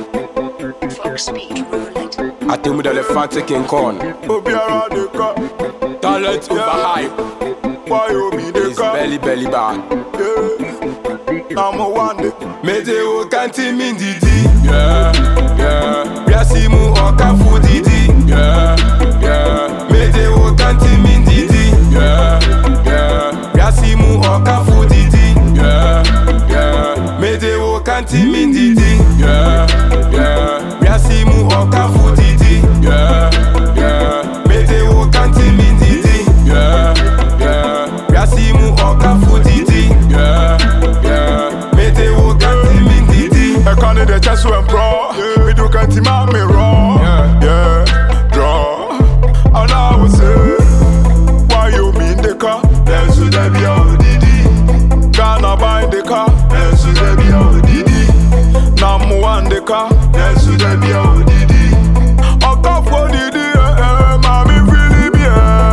Speed roulette. I think with elephant King Kong. Obiara de ka, Talent overhype. why you be de It's ka? belly bad. Number one de. Meteo kanti min didi. Yeah, yeah. Biasimu okafu didi. Yeah, yeah. Meteo kanti min didi. Yeah, yeah. Biasimu okafu didi. Yeah, yeah. Meteo kanti min didi. Yeah, yeah. Biasimu okafu didi. Yeah, yeah. Meteo kanti min didi. Yeah, yeah. Biasimu okafu didi. Yeah, yeah. Meteo kanti min didi. I can't need the chance to pro. Me do can't man me raw. Yeah, draw. And I will say, why you mean the car? Then should they be out didi? Gonna buy the car? Then should they be out didi? Number one the car? Then should they be out didi? I got for didi, mommy really be.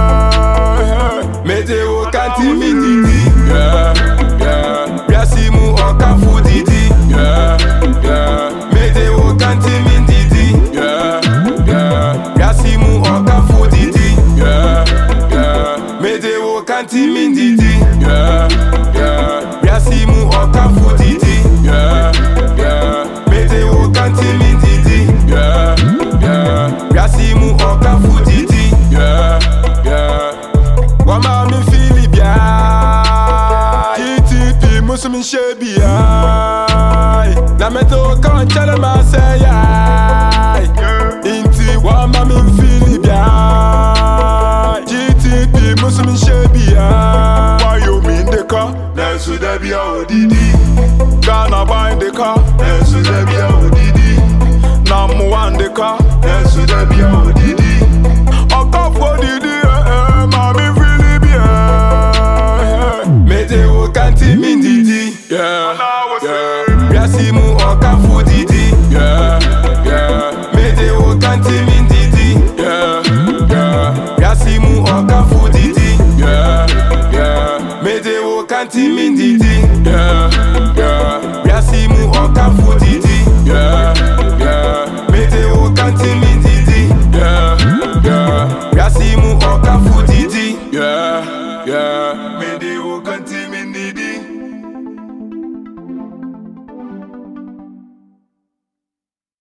Meteo kanti min didi. Yeah, yeah. Biasimu okafu didi. Yeah, yeah. Meteo kanti min didi. Yeah, yeah. Biasimu okafu didi. Yeah, yeah. Meteo kanti min didi. Yeah, yeah. Biasimu okafu didi. Yeah, yeah. Meteo kanti min didi. Yeah, yeah. Biasimu okafu didi. Yeah, yeah. Wama mi fili bia. TTP musumi shebi ai. Na meto kan chale ma say ai. Inti wama mi fili bia. TTP musumi shebi ai. Why you mean the car? Then should they be out didi? Gonna buy the car? Then should they be out didi? Number one the car? Then should they be out didi? I got for didi, mommy really be. Meteo kanti min didi. Yeah, yeah. Biasimu okafu didi. Yeah, yeah. Meteo kanti min didi. Yeah, yeah. Biasimu okafu didi. Yeah, yeah. Meteo kanti min didi.